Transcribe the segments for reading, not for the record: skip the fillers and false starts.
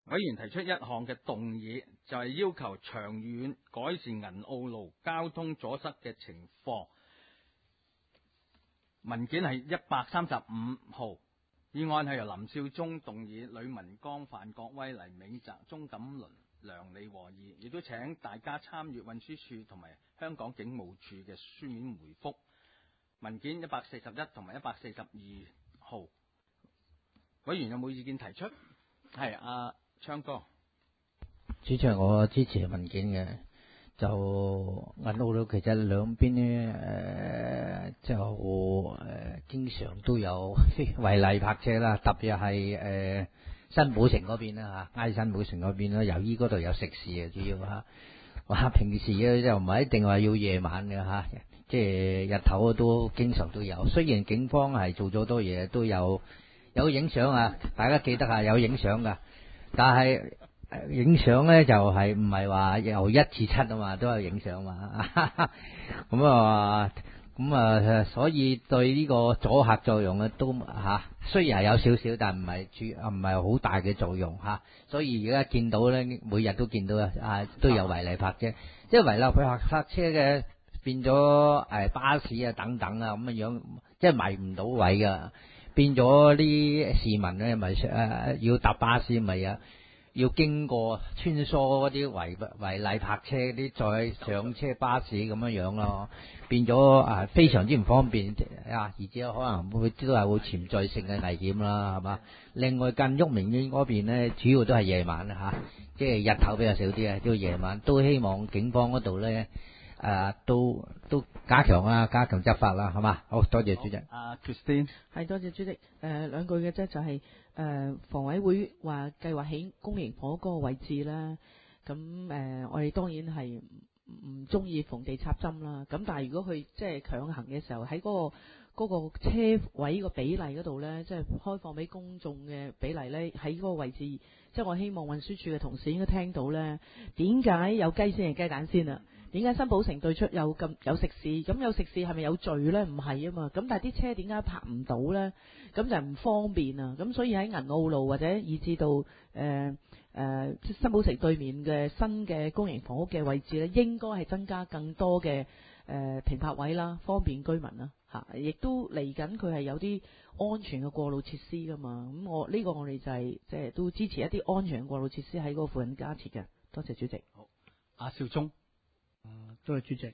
委員提出一項嘅動議，就係要求長遠改善銀澳路交通阻塞嘅情況。文件係135號，議案係由林少忠動議，呂文剛、范國威、黎銘澤、鍾錦麟、梁理和議，亦都請大家參閱運輸署同埋香港警務處嘅書面回覆。文件141同埋142號，委員有冇意見提出？係阿昌哥。 主席，我支持文件嘅。就銀澳路其實兩邊呢，經常都有違例泊車啦，特別係新寶城嗰邊啦嚇，挨新寶城嗰邊啦，由於嗰度有食肆嘅主要嚇。話平時咧就唔係一定話要夜晚嘅嚇，即係日頭都經常都有。雖然警方係做咗多嘢，都有影相啊，大家記得啊，有影相噶，但係影相咧就係唔係話由1至7啊嘛，都有影相嘛。咁啊，所以對呢個阻嚇作用咧都雖然係有少少，但唔係好大嘅作用嚇。所以而家見到咧，每日都見到都有違例泊車，即係違例泊車嘅變咗巴士啊等等啊咁嘅樣，即係埋唔到位噶，變咗啲市民咧咪要搭巴士咪要經過穿梭嗰啲違例泊車啲，再上車巴士咁樣樣咯，變咗非常之唔方便而且可能都係會潛在性嘅危險啦，係嘛？另外近旭明苑嗰邊呢，主要都係夜晚即係日頭比較少啲啊，都夜晚都希望警方嗰度呢都加強執法啦，係嘛？好多謝主席。 Christine 係多謝主席。兩句嘅啫，就係房委會話計劃起公營房屋嗰個位置啦。咁我哋當然係唔中意逢地插針啦。咁但係如果佢即係強行嘅時候，喺嗰個車位個比例嗰度咧，即係開放俾公眾嘅比例咧，喺嗰個位置，即係我希望運輸署嘅同事應該聽到咧，點解有雞先係雞蛋先啊？點解新寶城對出有食肆？咁有食肆係咪有罪咧？唔係啊嘛。咁但係啲車點解泊唔到咧？咁就唔方便啊。咁所以喺銀澳路或者以至到新寶城對面嘅新嘅公營房屋嘅位置咧，應該係增加更多嘅停泊位啦，方便居民啦嚇。亦都嚟緊佢係有啲安全嘅過路設施噶嘛。咁我哋就係即係都支持一啲安全嘅過路設施喺嗰個附近加設嘅。多謝主席。 好，阿少忠。 多謝主席。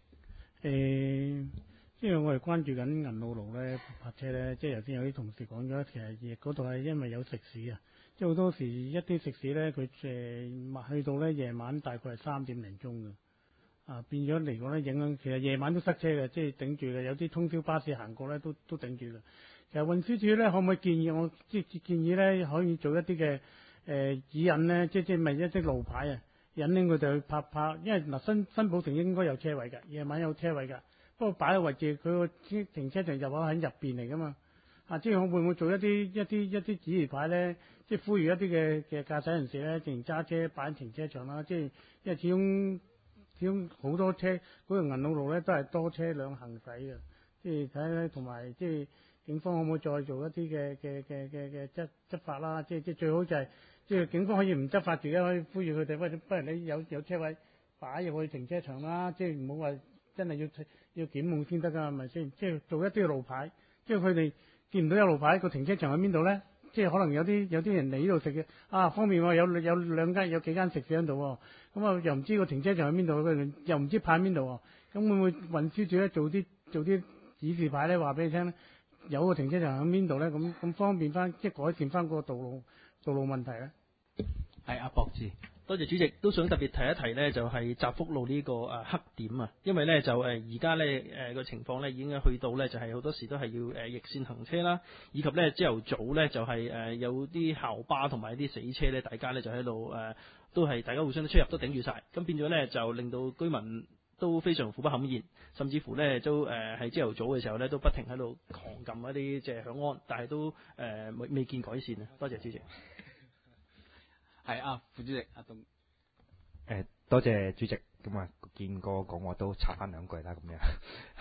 因為我哋關注緊銀澳路咧泊車咧，即係頭先有啲同事講咗，其實嗰度係因為有食肆啊，即係好多時一啲食肆咧，佢去到咧夜晚大概係3點零鐘嘅，變咗嚟講咧影響，其實夜晚都塞車嘅，即係頂住嘅，有啲通宵巴士行過咧都頂住嘅。其實運輸署咧可唔可以建議咧可以做一啲嘅指引咧，即係咪一啲路牌啊？引領佢哋去泊，因為新寶城應該有車位㗎，夜晚有車位㗎。不過擺嘅位置，佢個停車場入口喺入邊嚟㗎嘛。即係會唔會做一啲指示牌咧？即係呼籲一啲嘅駕駛人士咧，淨揸車擺喺停車場啦。即係因為始終好多車嗰條銀澳路咧都係多車輛行駛嘅。即係睇咧，同埋即係警方可唔可以再做一啲嘅執法啦？即係最好就係。即係警方可以唔執法，自己可以呼籲佢哋，不如你有車位擺入去停車場啦，即係唔好話真係要檢控先得㗎，係咪先？即係做一啲路牌，即係佢哋見唔到有路牌，個停車場喺邊度咧？即係可能有啲人嚟呢度食嘅，方便喎，有幾間食肆喺度喎，咁又唔知個停車場喺邊度，又唔知派喺邊度喎，咁會唔會運輸署咧做啲指示牌咧，話俾你聽咧，有個停車場喺邊度咧？咁方便翻，即係改善翻個道路問題咧。 係阿博志。 多謝主席，都想特別提一提呢，就係澤福路呢個黑點啊，因為呢，就而家呢個情況呢已經去到呢，就係好多時都係要逆線行車啦，以及呢朝頭早呢，就係有啲校巴同埋啲死車呢，大家呢就喺度都係大家互相都出入都頂住晒，咁變咗呢，就令到居民都非常苦不堪言，甚至乎呢，都喺朝頭早嘅時候呢，都不停喺度狂撳一啲即係響安，但係都未見改善啊！多謝主席。 係副主席阿東。 多謝主席，咁見過講我都插翻兩句啦，咁樣。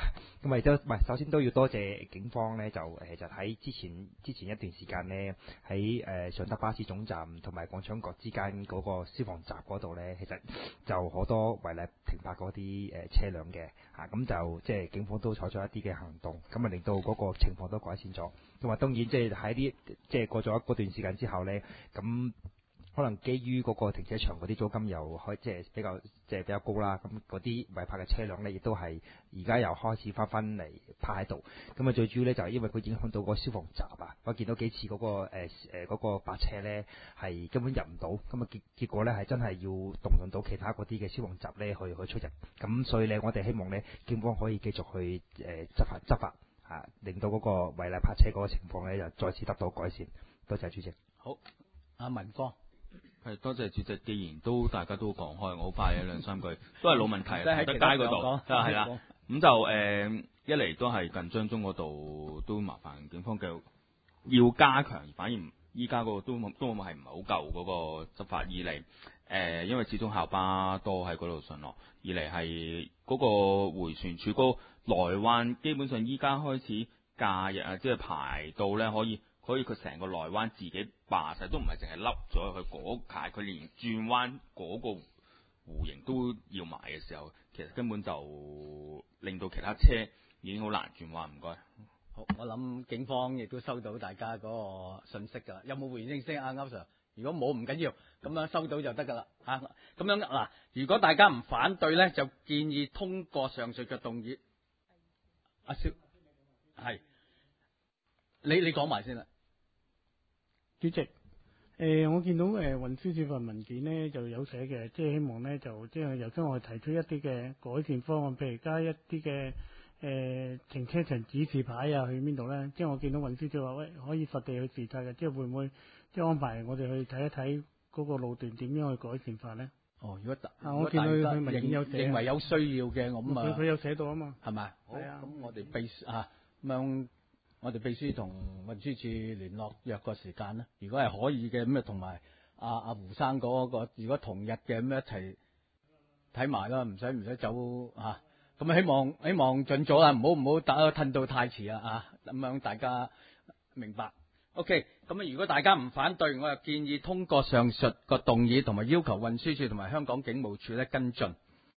咁亦都唔係，首先都要多謝警方咧，就其實喺之前一段時間咧，喺上德巴士總站同埋廣昌角之間嗰個消防閘嗰度咧，其實就好多違例停泊嗰啲車輛嘅嚇，咁就即係警方都採取一啲嘅行動，咁啊令到嗰個情況都改善咗。咁啊當然即係喺啲即係過咗嗰段時間之後咧，咁可能基於嗰個停車場嗰啲租金又即係比較高啦，咁嗰啲違泊嘅車輛咧，亦都係而家又開始翻嚟泊喺度。咁啊最主要咧就係因為佢影響到個消防閘啊，我見到幾次嗰個白車咧係根本入唔到，咁啊結果咧係真係要動用到其他嗰啲嘅消防閘咧去出入。咁所以咧我哋希望咧警方可以繼續去執法啊，令到嗰個違例泊車嗰個情況咧就再次得到改善。多謝主席。 好，阿文芳。 係多謝主席，既然大家都講開，我好快一兩三句，都係老問題，喺街嗰度，係啦。咁就一嚟都係近張中嗰度都麻煩警方繼續要加強，反而依家嗰個都係唔係好夠嗰個執法。二嚟因為始終校巴多喺嗰度上落，二嚟係嗰個迴旋處嗰個內灣，基本上依家開始假日啊，即係排到咧可以佢成個內灣自己霸晒，都唔係淨係凹咗去嗰界，佢連轉彎嗰個弧形都要埋嘅時候，其實根本就令到其他車已經好難轉彎。唔該。 好，我諗警方亦都收到大家嗰個信息㗎啦。有冇回應先啊，歐 Sir？如果冇唔緊要，咁樣收到就得㗎啦。咁樣嗱，如果大家唔反對咧，就建議通過上述嘅動議。阿蕭係，你講埋先啦。 主席，我見到運輸署份文件呢就有寫嘅，即係希望呢就即係由將我提出一啲嘅改善方案，譬如加一啲嘅停車場指示牌啊，去邊度呢？即係我見到運輸署話喂可以實地去視察嘅，即係會唔會即係安排我哋去睇一睇嗰個路段點樣去改善法呢？ 哦，如果我見佢文件有寫， 認為有需要嘅，咁啊， 佢有寫到啊嘛， 係咪？ 係啊， 咁我哋咁樣。我哋秘書同運輸處聯絡約個時間啦。如果係可以嘅，咁啊同埋阿胡生嗰個，如果同日嘅咁一齊睇埋啦，唔使走嚇。咁啊希望盡早啦，唔好打褪到太遲啦嚇。咁樣大家明白。OK，咁啊如果大家唔反對，我就建議通過上述個動議，同埋要求運輸處同埋香港警務處咧跟進。